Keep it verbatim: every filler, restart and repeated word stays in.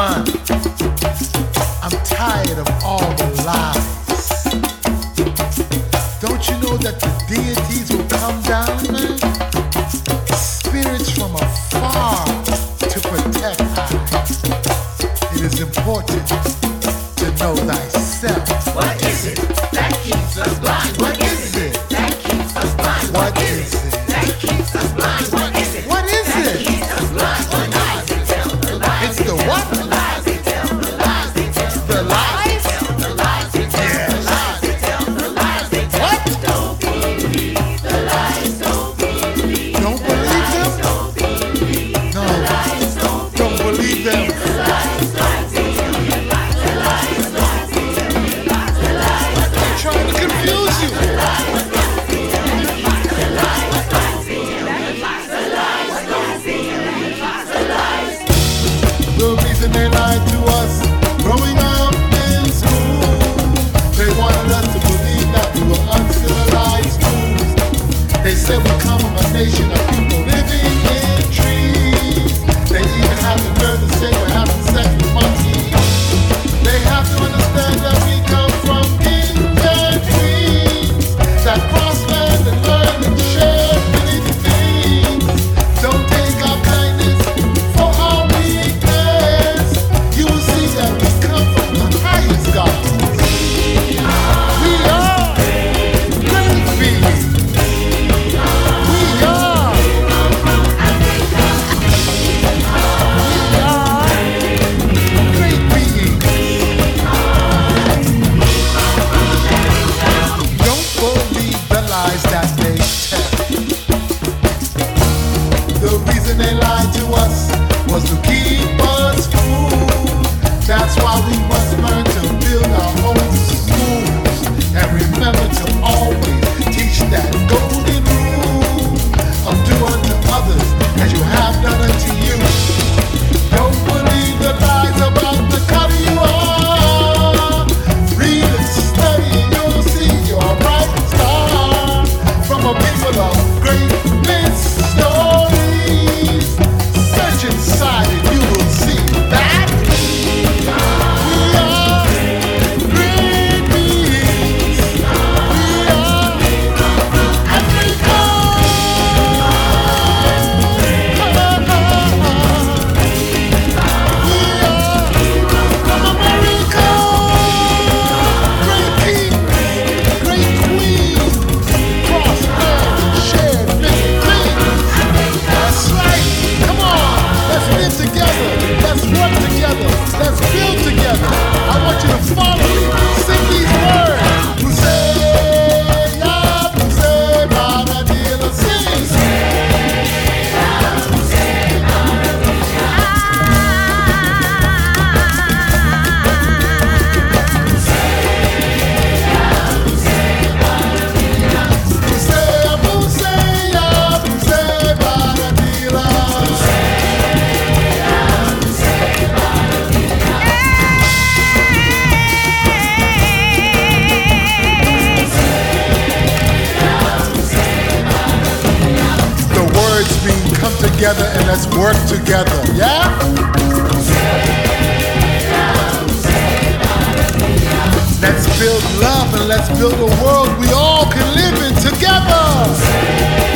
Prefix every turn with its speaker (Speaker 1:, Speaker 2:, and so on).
Speaker 1: run. I'm tired of all the lies. Don't you know that the deities will come down, man? Spirits from afar to protect I. It is important to know thyself.
Speaker 2: What is it that keeps us blind? What is it that keeps us blind?
Speaker 1: What is it
Speaker 2: that keeps us blind? What is it?
Speaker 1: What is
Speaker 2: that
Speaker 1: it?
Speaker 2: keeps us blind? The lies they tell, the lies
Speaker 1: It's
Speaker 2: they
Speaker 1: the
Speaker 2: tell,
Speaker 1: what?
Speaker 2: the lies they tell, the lies they tell,
Speaker 1: The lies?
Speaker 2: the lies they tell,
Speaker 1: Yes.
Speaker 2: the lies they tell, the lies they tell.
Speaker 1: What?
Speaker 2: Don't believe the lies. Don't believe.
Speaker 1: Don't believe them?
Speaker 2: Don't believe.
Speaker 1: No.
Speaker 2: Lies. Don't
Speaker 1: Don't believe them.
Speaker 2: the lies. Lies they tell, the lies, the lies, the lies they tell, the lies, the lies.
Speaker 1: They're trying to confuse you. The reason they lied to us growing up in school, they wanted us to believe that we were uncivilized fools. They said we come from a nation of people living in trees. They even have the nerve to say we're having sex with monkeys. They have to understand that we come from kings and queens that cross land and learn and share many things. Don't take our kindness for our weakness. You will see that we come from the highest God. We are great beings. We are. We are great beings. Don't believe the lies that they tell. The reason they lied to us was to keep us fooled. That's why we must learn to build our own schools and remember to always teach that golden rule of do unto others as you have done unto you. Don't believe the lies about the color you are. Read and study and you'll see you're a bright star from a people of great stories. Search inside and you will see that we are great beings. We are Africa. We are from America. Great king, great queen, prospered and shared many things. That's right. Come on. Let's live together. Let's work together. Let's build together. I want you to follow me. Sing these words. Husseya, Hussein, Baradila, sing. Husseya, Husseya, Hussein, Baradila. The words mean come together and let's work together, yeah? Let's build love and let's build a world we all can live in together.